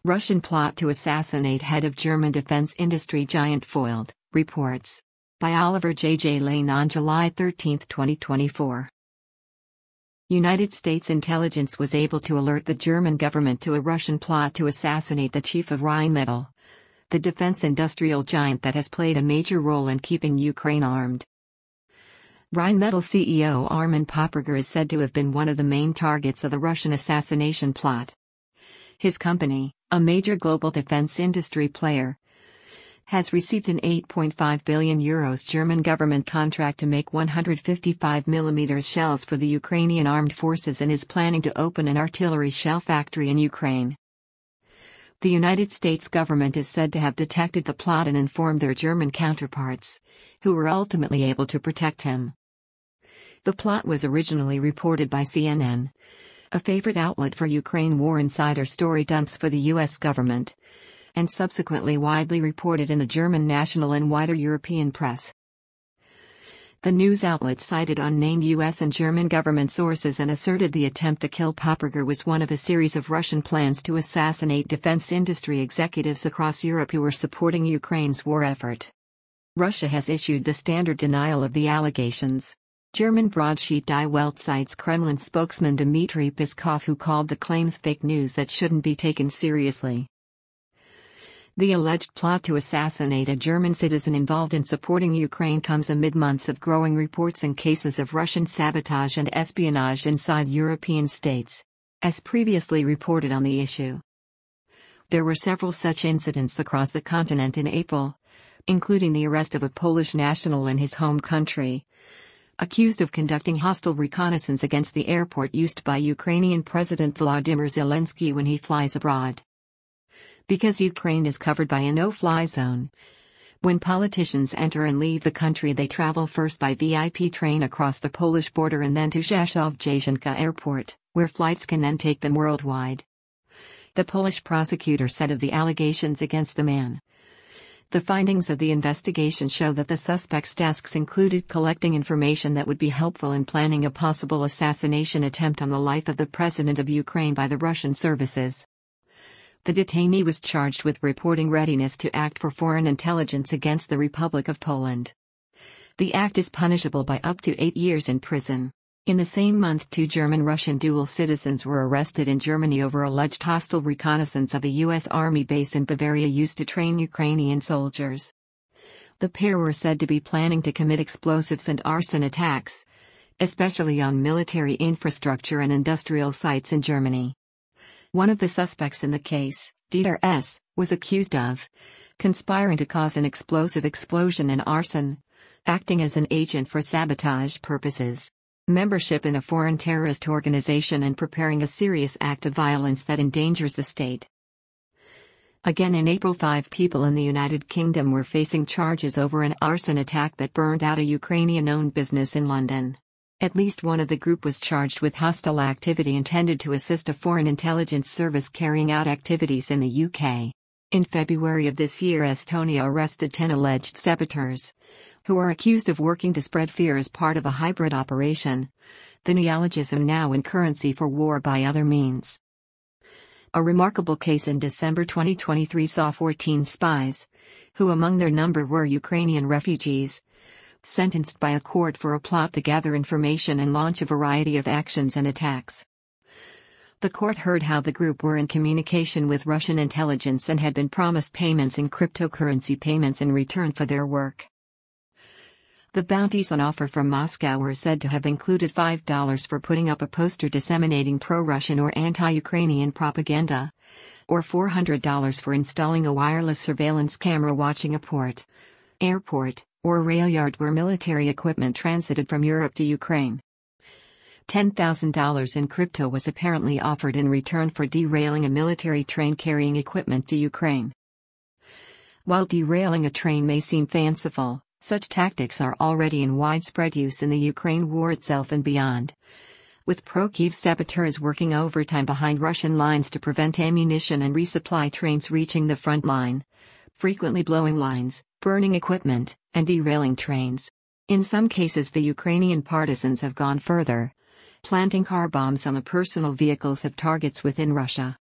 Russian plot to assassinate head of German defense industry giant foiled, reports. By Oliver J. Lane on July 13, 2024. United States intelligence was able to alert the German government to a Russian plot to assassinate the chief of Rheinmetall, the defense industrial giant that has played a major role in keeping Ukraine armed. Rheinmetall CEO Armin Paperger is said to have been one of the main targets of the Russian assassination plot. His company, a major global defense industry player, has received an €8.5 billion German government contract to make 155mm shells for the Ukrainian armed forces and is planning to open an artillery shell factory in Ukraine. The United States government is said to have detected the plot and informed their German counterparts, who were ultimately able to protect him. The plot was originally reported by CNN, a favorite outlet for Ukraine war insider story dumps for the U.S. government, and subsequently widely reported in the German national and wider European press. The news outlet cited unnamed U.S. and German government sources and asserted the attempt to kill Paperger was one of a series of Russian plans to assassinate defense industry executives across Europe who were supporting Ukraine's war effort. Russia has issued the standard denial of the allegations. German broadsheet Die Welt cites Kremlin spokesman Dmitry Peskov, who called the claims fake news that shouldn't be taken seriously. The alleged plot to assassinate a German citizen involved in supporting Ukraine comes amid months of growing reports and cases of Russian sabotage and espionage inside European states, as previously reported on the issue. There were several such incidents across the continent in April, including the arrest of a Polish national in his home country, accused of conducting hostile reconnaissance against the airport used by Ukrainian President Volodymyr Zelensky when he flies abroad. Because Ukraine is covered by a no-fly zone, when politicians enter and leave the country they travel first by VIP train across the Polish border and then to Rzeszów-Jasionka Airport, where flights can then take them worldwide. The Polish prosecutor said of the allegations against the man. The findings of the investigation show that the suspect's tasks included collecting information that would be helpful in planning a possible assassination attempt on the life of the president of Ukraine by the Russian services. The detainee was charged with reporting readiness to act for foreign intelligence against the Republic of Poland. The act is punishable by up to 8 years in prison. In the same month, 2 German-Russian dual citizens were arrested in Germany over alleged hostile reconnaissance of a U.S. Army base in Bavaria used to train Ukrainian soldiers. The pair were said to be planning to commit explosives and arson attacks, especially on military infrastructure and industrial sites in Germany. One of the suspects in the case, Dieter S., was accused of conspiring to cause an explosive explosion and arson, acting as an agent for sabotage purposes, membership in a foreign terrorist organization, and preparing a serious act of violence that endangers the state. Again in April, 5 people in the United Kingdom were facing charges over an arson attack that burned out a Ukrainian-owned business in London. At least one of the group was charged with hostile activity intended to assist a foreign intelligence service carrying out activities in the UK. In February of this year, Estonia arrested 10 alleged saboteurs, who are accused of working to spread fear as part of a hybrid operation, the neologism now in currency for war by other means. A remarkable case in December 2023 saw 14 spies, who among their number were Ukrainian refugees, sentenced by a court for a plot to gather information and launch a variety of actions and attacks. The court heard how the group were in communication with Russian intelligence and had been promised payments in cryptocurrency payments in return for their work. The bounties on offer from Moscow were said to have included $5 for putting up a poster disseminating pro-Russian or anti-Ukrainian propaganda, or $400 for installing a wireless surveillance camera watching a port, airport, or rail yard where military equipment transited from Europe to Ukraine. $10,000 in crypto was apparently offered in return for derailing a military train carrying equipment to Ukraine. While derailing a train may seem fanciful, such tactics are already in widespread use in the Ukraine war itself and beyond, with pro-Kyiv saboteurs working overtime behind Russian lines to prevent ammunition and resupply trains reaching the front line, frequently blowing lines, burning equipment, and derailing trains. In some cases, the Ukrainian partisans have gone further, planting car bombs on the personal vehicles of targets within Russia.